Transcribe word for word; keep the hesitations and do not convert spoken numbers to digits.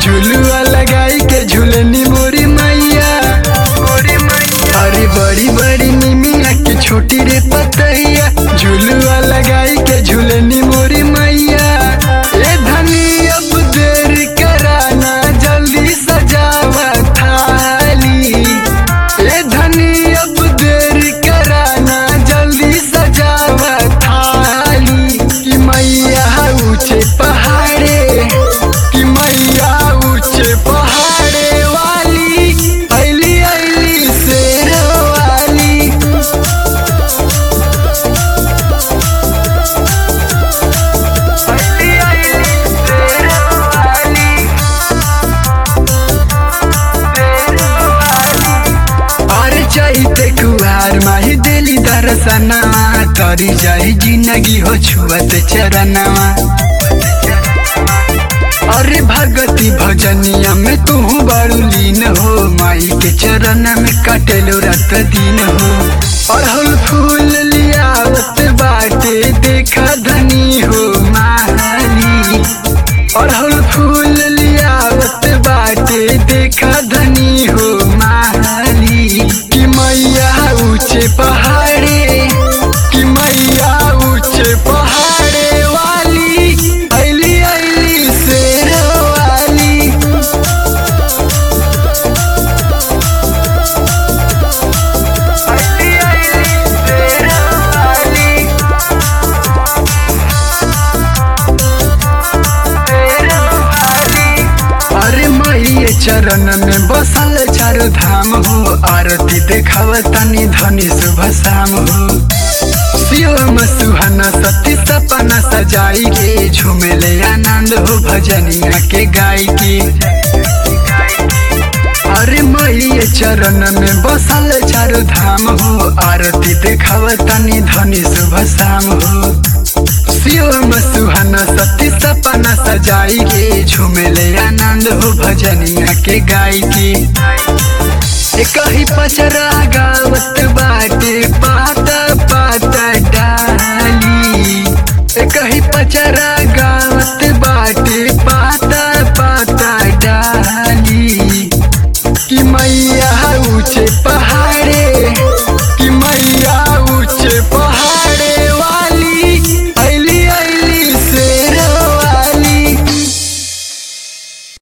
झुलुआ लगाई के झूलनी मोरी मैया। अरे बड़ी बड़ी निमिया के छोटी रे पतैया, झुलुआ लगाई के झूलनी मोरी मैया। ए धनी अब देर कराना जल्दी सजावा थाली। ए धनी अब देर कराना जल्दी सजावा थाली। कि मैया ऊंचे पहाड़े, कि मैया ऊंचे पहाड़े वाली ऐली ऐली शेर वाली। ऐली ऐली शेर वाली, शेर वाली। अरे चाहते कुहार माही दिली दर्शना, तरी जाई जिंदगी हो छुअत चरनवा। अरे भगती भजनिया में तू बड़ू लीन हो, माई के चरण में कटेलो रात दिन हो। अड़हुल फूल लियावत बाटे देखा धनी हो माली। अड़हुल फूल लियावत बाटे देखा धनी हो माली। कि मैया ऊंचे पहाड़े, कि मैया ऊंचे पहाड़े वाली ऐली ऐली शेर वाली। ऐली ऐली शेर वाली, शेर वाली। अरे मैया चरण में बसल चारो धाम हो, आरती देखाव तनी धनी सुबह शाम हो। शिवम सुहाना सती सपना सजाई के, झूमेले आनंद हो भजनिया के गाय के। अरे मैया चरण में बसल चारो धाम हो, आरती देखाव तनी धनी सुबह शाम हो। शिवम सुहाना सती सपना सजाई के, झूमेले आनंद हो भजनिया के गाय के। एक ही पचरा गावत बाटे पाता पाता डाली। एक ही पचरा गावत बाटे पाता पाता डाली। कि मैया ऊंचे पहाड़े,